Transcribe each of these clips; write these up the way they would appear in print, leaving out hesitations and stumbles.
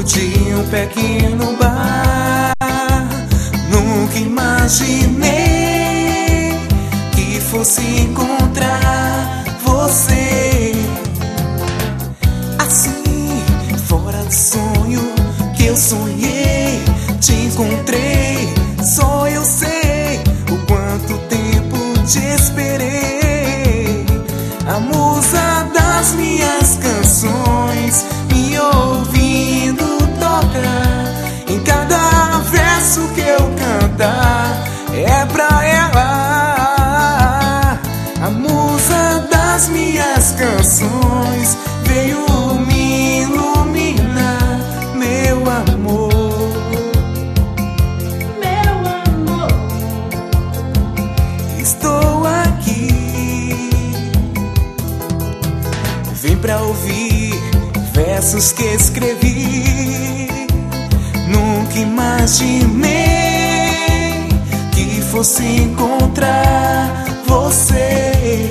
de um pequeno bar. Nunca imaginei que fosse encontrar você assim, fora do sonho que eu sonhei. Te encontrei, só eu sei o quanto tempo te esperei. A musa das minhas canções me ouvindo tocar. Em cada verso que eu cantar é pra ela. A musa das minhas canções veio me iluminar, meu amor. Meu amor, Estou aqui, vem pra ouvir versos que escrevi. Nunca imaginei que fosse encontrar você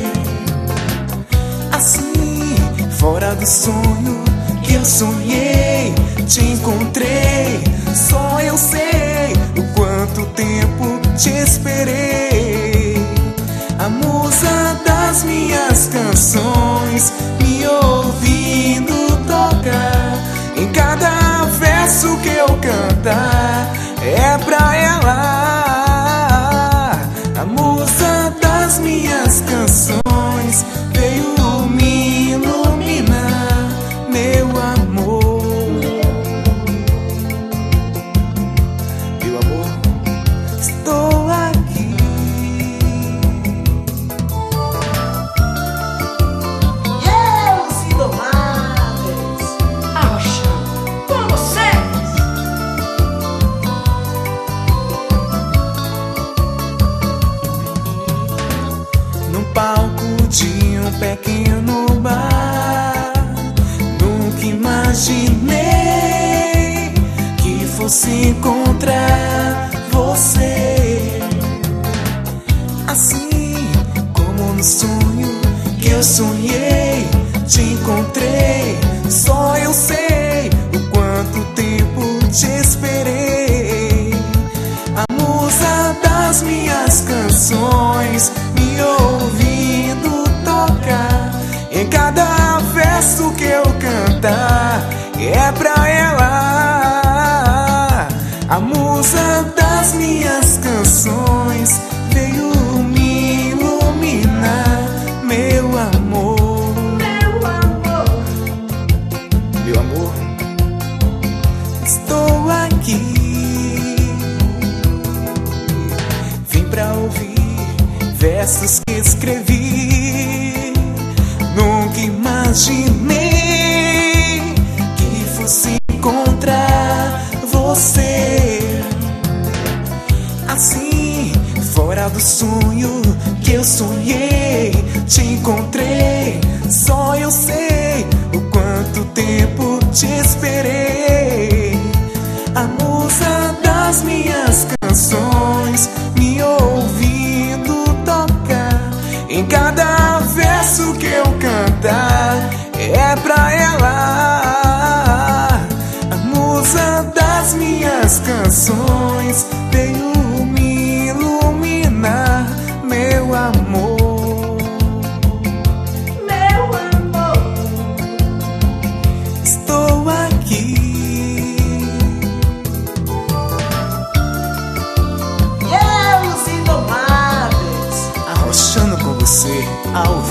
assim, fora do sonho que eu sonhei. Te encontrei, só eu sei o quanto tempo te esperei. A musa das minhas canções me ouvindo tocar. Em cada verso que eu cantar é pra ela. A musa das minhas canções veio me iluminar, meu amor. Meu amor, estou aqui. Os Indomáveis, arrochando com vocês. Num palco de um pequeno bar, nunca imaginei que fosse encontrar você assim, como no sonho que eu sonhei. Te encontrei, só eu sei o quanto tempo te esperei. A musa das minhas canções me ouvindo tocar. Em cada verso que eu cantar é pra ela. A musa das minhas canções veio me iluminar, meu amor. Meu amor, Meu amor, estou aqui, vim pra ouvir versos que escrevi. Nunca imaginei que fosse encontrar você assim, fora do sonho que eu sonhei. Te encontrei, só eu sei o quanto tempo te esperei. A musa das minhas canções me ouvindo tocar. Em cada verso que eu cantar é pra ela. A musa das minhas canções veio me iluminar, meu amor. meu amor, Estou aqui. Os Indomáveis. Arrochando com você ao